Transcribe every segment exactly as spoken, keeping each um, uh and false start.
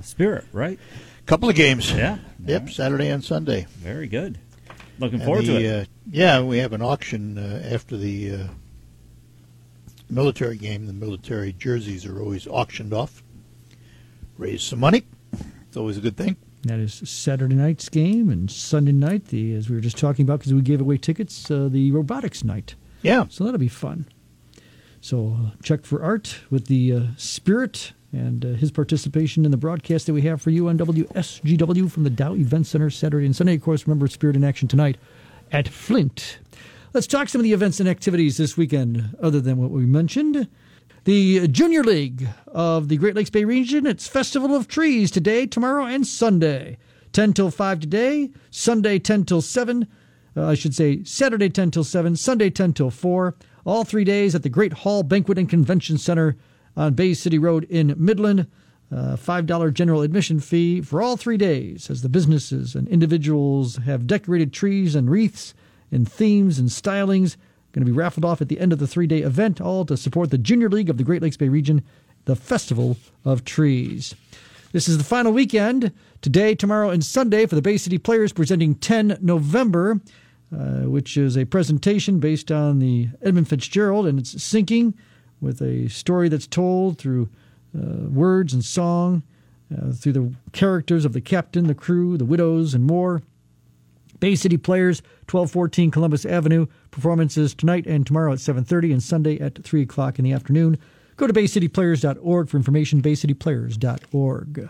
Spirit, right? Couple of games. Yeah. Yep, Right. Saturday and Sunday. Very good. Looking And forward the, to it. Uh, yeah, we have an auction uh, after the uh, military game. The military jerseys are always auctioned off. Raise some money. It's always a good thing. That is Saturday night's game, and Sunday night, the as we were just talking about, because we gave away tickets, uh, the robotics night. Yeah. So that'll be fun. So uh, check for Art with the uh, Spirit and uh, his participation in the broadcast that we have for you on W S G W from the Dow Event Center Saturday and Sunday. Of course, remember Spirit in action tonight at Flint. Let's talk some of the events and activities this weekend, other than what we mentioned. The Junior League of the Great Lakes Bay Region, it's Festival of Trees today, tomorrow, and Sunday. ten till five today, Sunday ten till seven, uh, I should say Saturday ten till seven, Sunday ten till four. All three days at the Great Hall Banquet and Convention Center on Bay City Road in Midland. Uh, five dollars general admission fee for all three days as the businesses and individuals have decorated trees and wreaths and themes and stylings. Going to be raffled off at the end of the three-day event, all to support the Junior League of the Great Lakes Bay Region, the Festival of Trees. This is the final weekend, today, tomorrow, and Sunday for the Bay City Players, presenting ten November, uh, which is a presentation based on the Edmund Fitzgerald, and it's sinking with a story that's told through uh, words and song, uh, through the characters of the captain, the crew, the widows, and more. Bay City Players, twelve fourteen Columbus Avenue. Performances tonight and tomorrow at seven thirty and Sunday at three o'clock in the afternoon. Go to bay city players dot org for information, bay city players dot org.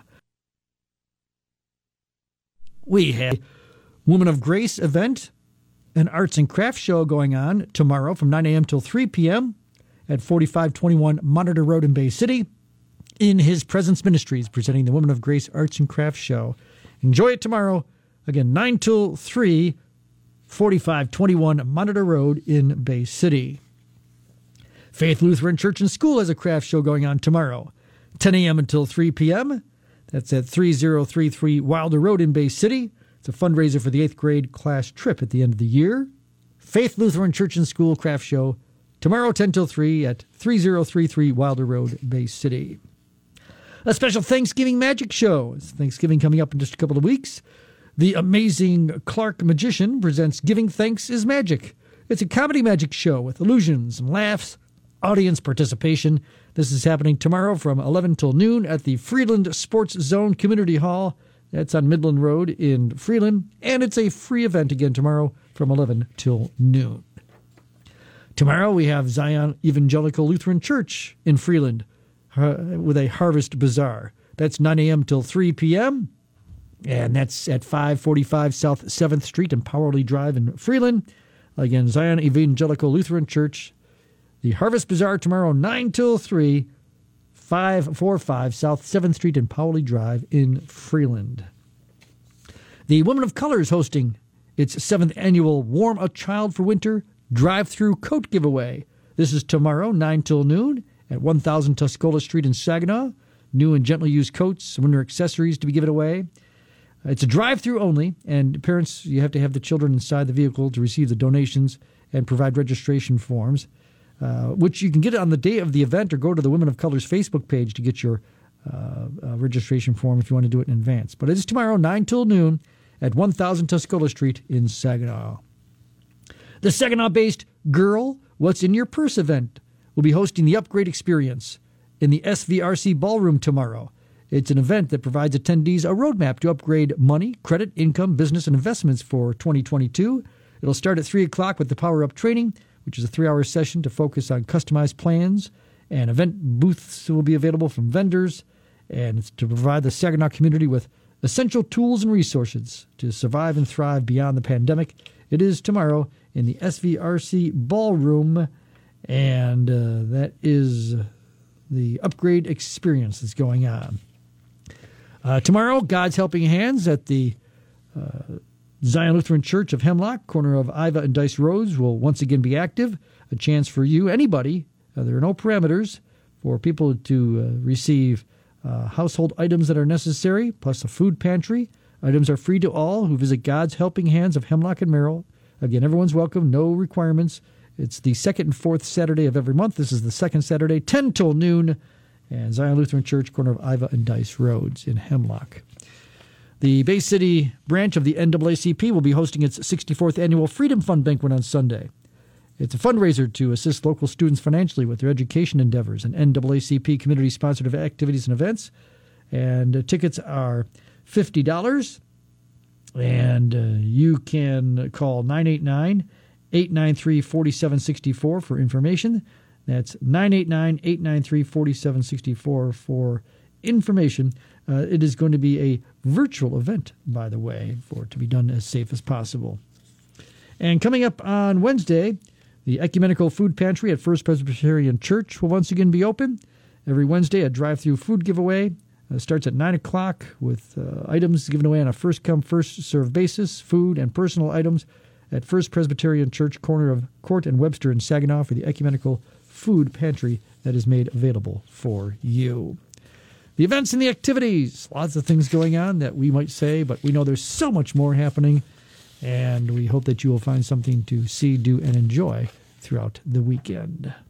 We have a Woman of Grace event, an arts and crafts show going on tomorrow from nine a.m. till three p.m. at forty-five twenty-one Monitor Road in Bay City. In His Presence Ministries, presenting the Woman of Grace Arts and Crafts Show. Enjoy it tomorrow. Again, nine till three, forty-five twenty-one Monitor Road in Bay City. Faith Lutheran Church and School has a craft show going on tomorrow, ten a.m. until three p.m. That's at thirty thirty-three Wilder Road in Bay City. It's a fundraiser for the eighth grade class trip at the end of the year. Faith Lutheran Church and School craft show tomorrow, ten till three at thirty thirty-three Wilder Road, Bay City. A special Thanksgiving magic show. It's Thanksgiving coming up in just a couple of weeks. The amazing Clark Magician presents Giving Thanks is Magic. It's a comedy magic show with illusions and laughs, audience participation. This is happening tomorrow from eleven till noon at the Freeland Sports Zone Community Hall. That's on Midland Road in Freeland. And it's a free event again tomorrow from eleven till noon. Tomorrow we have Zion Evangelical Lutheran Church in Freeland uh, with a Harvest Bazaar. That's nine a.m. till three p.m., and that's at five forty-five South seventh Street and Powerly Drive in Freeland. Again, Zion Evangelical Lutheran Church. The Harvest Bazaar tomorrow, nine till three, five forty-five South seventh Street and Powerly Drive in Freeland. The Women of Color is hosting its seventh annual Warm a Child for Winter drive-through coat giveaway. This is tomorrow, nine till noon, at one thousand Tuscola Street in Saginaw. New and gently used coats, winter accessories to be given away. It's a drive-through only, and parents, you have to have the children inside the vehicle to receive the donations and provide registration forms, uh, which you can get on the day of the event or go to the Women of Color's Facebook page to get your uh, uh, registration form if you want to do it in advance. But it is tomorrow, nine till noon, at one thousand Tuscola Street in Saginaw. The Saginaw-based Girl, What's in Your Purse event will be hosting the Upgrade Experience in the S V R C Ballroom tomorrow. It's an event that provides attendees a roadmap to upgrade money, credit, income, business, and investments for twenty twenty-two. It'll start at three o'clock with the Power Up training, which is a three-hour session to focus on customized plans, and event booths will be available from vendors, and it's to provide the Saginaw community with essential tools and resources to survive and thrive beyond the pandemic. It is tomorrow in the S V R C Ballroom, and uh, that is the Upgrade Experience that's going on. Uh, tomorrow, God's Helping Hands at the uh, Zion Lutheran Church of Hemlock, corner of Iva and Dice Roads, will once again be active. A chance for you, anybody, uh, there are no parameters, for people to uh, receive uh, household items that are necessary, plus a food pantry. Items are free to all who visit God's Helping Hands of Hemlock and Merrill. Again, everyone's welcome, no requirements. It's the second and fourth Saturday of every month. This is the second Saturday, ten till noon, and Zion Lutheran Church, corner of Iva and Dice Roads in Hemlock. The Bay City branch of the N double A C P will be hosting its sixty-fourth annual Freedom Fund Banquet on Sunday. It's a fundraiser to assist local students financially with their education endeavors and N double A C P community-sponsored activities and events. And uh, tickets are fifty dollars. And uh, you can call nine eight nine, eight nine three, four seven six four for information. That's nine eight nine, eight nine three, four seven six four for information. Uh, it is going to be a virtual event, by the way, for it to be done as safe as possible. And coming up on Wednesday, the Ecumenical Food Pantry at First Presbyterian Church will once again be open. Every Wednesday, a drive-through food giveaway uh, starts at nine o'clock with uh, items given away on a first-come, first-served basis, food and personal items at First Presbyterian Church, corner of Court and Webster in Saginaw for the Ecumenical Food Pantry that is made available for you. The events and the activities, lots of things going on that we might say, but we know there's so much more happening, and we hope that you will find something to see, do, and enjoy throughout the weekend.